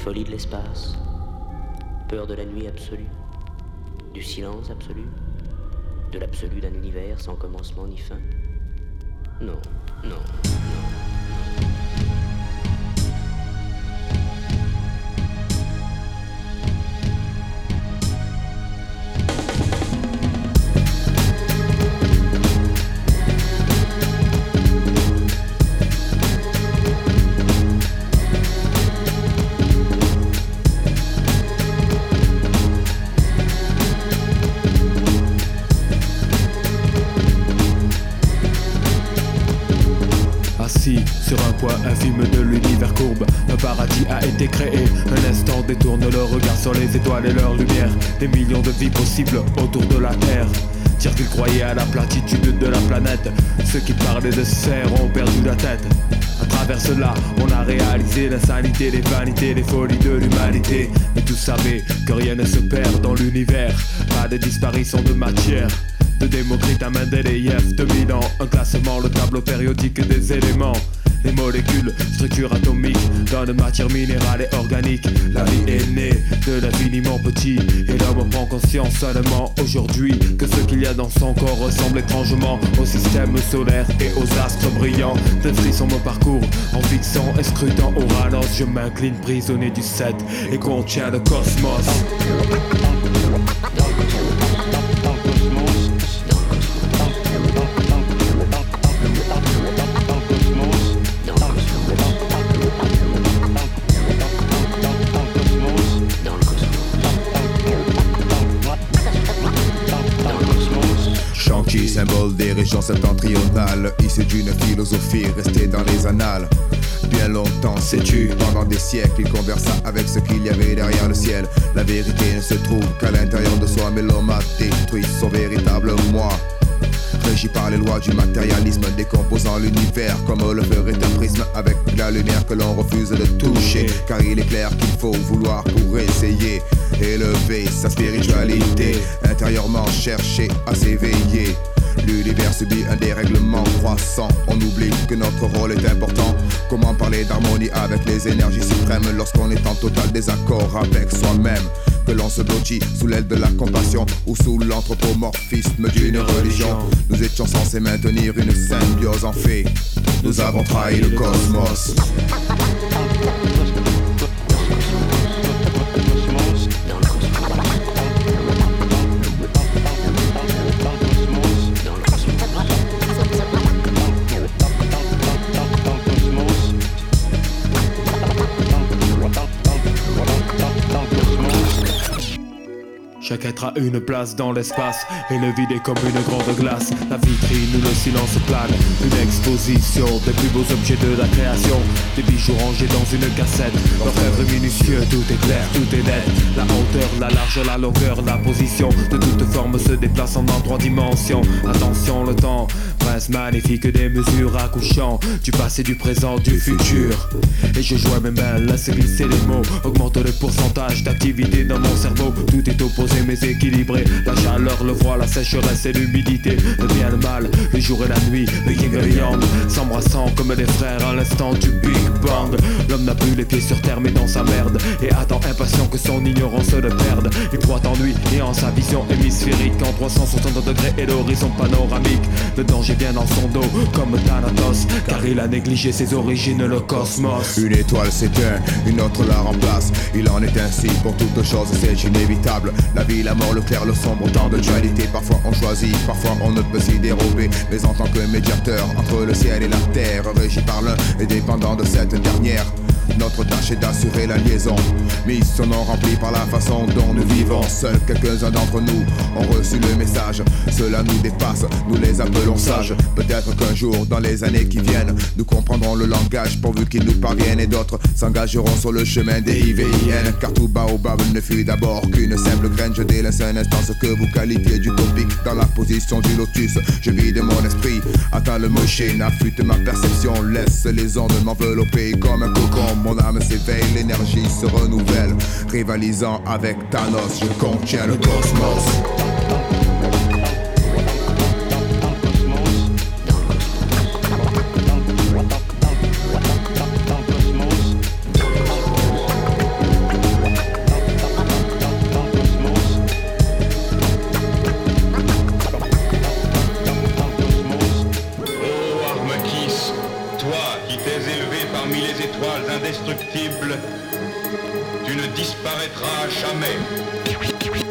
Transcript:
folie de l'espace, peur de la nuit absolue, du silence absolu, de l'absolu d'un univers sans commencement ni fin. Non, non, non. Assis sur un point infime de l'univers courbe, un paradis a été créé. Un instant détourne le regard sur les étoiles et leur lumière. Des millions de vies possibles autour de la Terre. Dire qu'ils croyaient à la platitude de la planète, ceux qui parlaient de sphères ont perdu la tête. À travers cela, on a réalisé l'insanité, les vanités, les folies de l'humanité. Mais tous savaient que rien ne se perd dans l'univers, pas de disparition de matière. De Démocrite à Mendeleïev, 2000 ans, un classement, le tableau périodique des éléments. Les molécules, structure atomique, dans la matière minérale et organique. La vie est née de l'infiniment petit, et l'homme prend conscience seulement aujourd'hui que ce qu'il y a dans son corps ressemble étrangement au système solaire et aux astres brillants. Des frissons me parcourent en fixant et scrutant Uranus. Je m'incline prisonnier du 7 et contiens le cosmos. Symbole des régions septentrionales, issu d'une philosophie restée dans les annales. Bien longtemps, sais-tu, pendant des siècles, il conversa avec ce qu'il y avait derrière le ciel. La vérité ne se trouve qu'à l'intérieur de soi, mais l'homme a détruit son véritable moi. Régi par les lois du matérialisme, décomposant l'univers comme le ferait un prisme avec la lumière que l'on refuse de toucher. Car il est clair qu'il faut vouloir pour essayer élever sa spiritualité, intérieurement chercher à s'éveiller. L'univers subit un dérèglement croissant. On oublie que notre rôle est important. Comment parler d'harmonie avec les énergies suprêmes lorsqu'on est en total désaccord avec soi-même? Que l'on se blottit sous l'aile de la compassion ou sous l'anthropomorphisme d'une religion. Nous étions censés maintenir une symbiose, en fait nous avons trahi le cosmos. Chaque être a une place dans l'espace, et le vide est comme une grande glace. La vitrine où le silence plane, une exposition des plus beaux objets de la création. Des bijoux rangés dans une cassette, l'orfèvre minutieux, tout est clair, tout est net. La hauteur, la largeur, la longueur, la position de toute forme se déplaçant dans 3 dimensions. Attention le temps, prince magnifique des mesures accouchant du passé, du présent, du futur. Et je joue à mes mains, laisse glisser les mots, augmente le pourcentage d'activité dans mon cerveau. Tout est opposé mais équilibré, la chaleur, le froid, la sécheresse et l'humidité, le bien, le mal, le jour et la nuit, le yin et le yang, s'embrassant comme des frères à l'instant du Big Bang. L'homme n'a plus les pieds sur terre mais dans sa merde, et attend impatient que son ignorance le perde. Il croit en lui et en sa vision hémisphérique, en 360 degrés et l'horizon panoramique. Le danger vient dans son dos comme Thanatos, car il a négligé ses origines, le cosmos. Une étoile s'éteint, une autre la remplace. Il en est ainsi pour toute chose, c'est inévitable. La vie, la mort, le clair, le sombre, tant de dualité. Parfois on choisit, parfois on ne peut s'y dérober. Mais en tant que médiateur entre le ciel et la terre, régi par l'un et dépendant de cette dernière, notre tâche est d'assurer la liaison. Mission remplie par la façon dont nous vivons. Seuls quelques-uns d'entre nous ont reçu le message. Cela nous dépasse, nous les appelons sages. Peut-être qu'un jour, dans les années qui viennent, nous comprendrons le langage pourvu qu'il nous parvienne. Et d'autres s'engageront sur le chemin des IVIN. Car tout baobab ne fut d'abord qu'une simple graine. Je délaisse un instant ce que vous qualifiez d'utopique. Dans la position du lotus, je vide mon esprit. Atteins le moché, affûte ma perception. Laisse les ondes m'envelopper comme un cocon. Mon âme s'éveille, l'énergie se renouvelle. Rivalisant avec Thanos, je contiens le cosmos. indestructible, tu ne disparaîtras jamais.